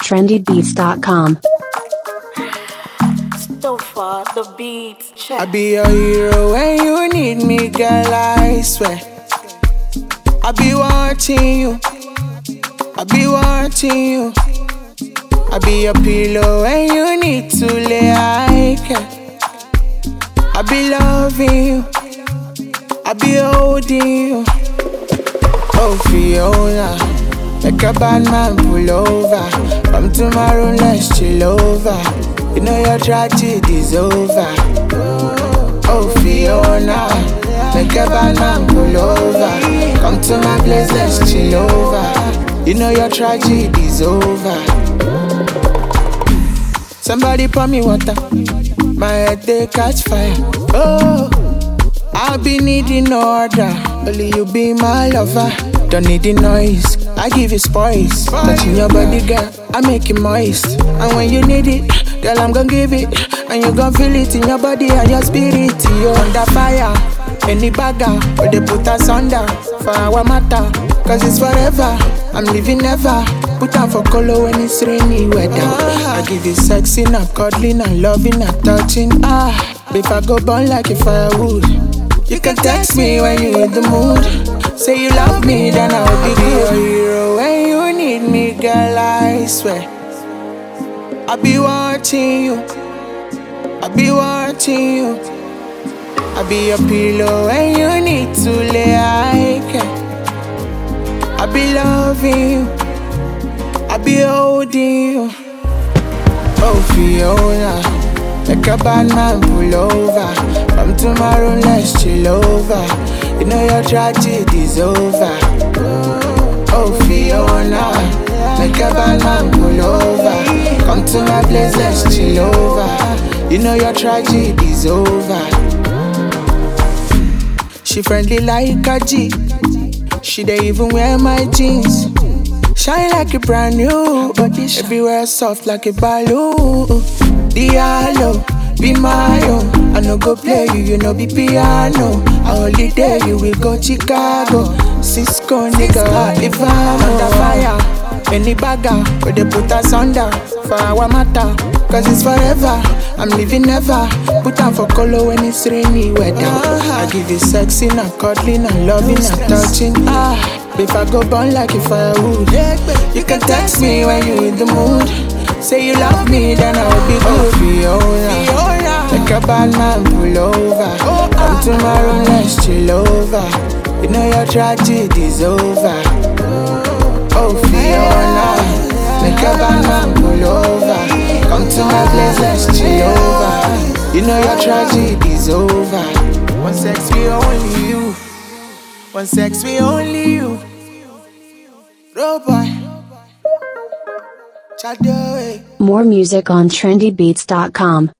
trendybeats.com. So far, the beats check. I be your hero when you need me, girl, I swear. I be watching you, I be watching you. I be your pillow when you need to lay, I care. I be loving you, I be holding you. Oh Fiona, make a bad man pull over. Come tomorrow, let's chill over. You know your tragedy's over. Oh Fiona, make a bad man pull over. Come to my place, let's chill over. You know your tragedy's over. Somebody pour me water, my head they catch fire. Oh, I'll be needing order. Only you be my lover. Don't need the noise, I give you spice. Touching your body, girl, I make it moist. And when you need it, girl, I'm gonna give it. And you gon' feel it in your body and your spirit. You're under fire, any bagger, but they put us under. For our matter, cause it's forever. I'm living never. Put on for color when it's rainy weather. I give you sexy, not cuddling, and loving, not touching. If I go burn like a firewood. You can text me when you in the mood. Say you love me, then I'll be your hero when you need me, girl, I swear. I be watching you, I be watching you. I be your pillow when you need to lay, I care. I be loving you, I be holding you. Oh Fiona, make a bad man pull over. Come tomorrow, let's chill over. You know your tragedy's over. Oh Fiona, make a bad man pull over. Come to my place, let's chill over. You know your tragedy's over. She friendly like a G. She dey even wear my jeans. Shine like a brand new, body everywhere soft like a balloon. Diallo, be my own. I no go play you, you know be piano. I only dare you, we go Chicago. Cisco nigga, if I'm under fire, any bagger, but they put us under. For our matter, cause it's forever. I'm living never. Put on for color when it's rainy weather. I give you sexy, not cuddling, not loving, not touching. If I go burn like a firewood. You can text me when you in the mood. Say you love me, then I'll be good. Fiona, make a bad man pull over. Come tomorrow, let's chill over. You know your tragedy's over. Oh Fiona, make a bad man pull over. Come to my place, let's chill over. You know your tragedy's over. One sex, we only you. One sex, we only you. Bro boy. More music on trendybeats.com.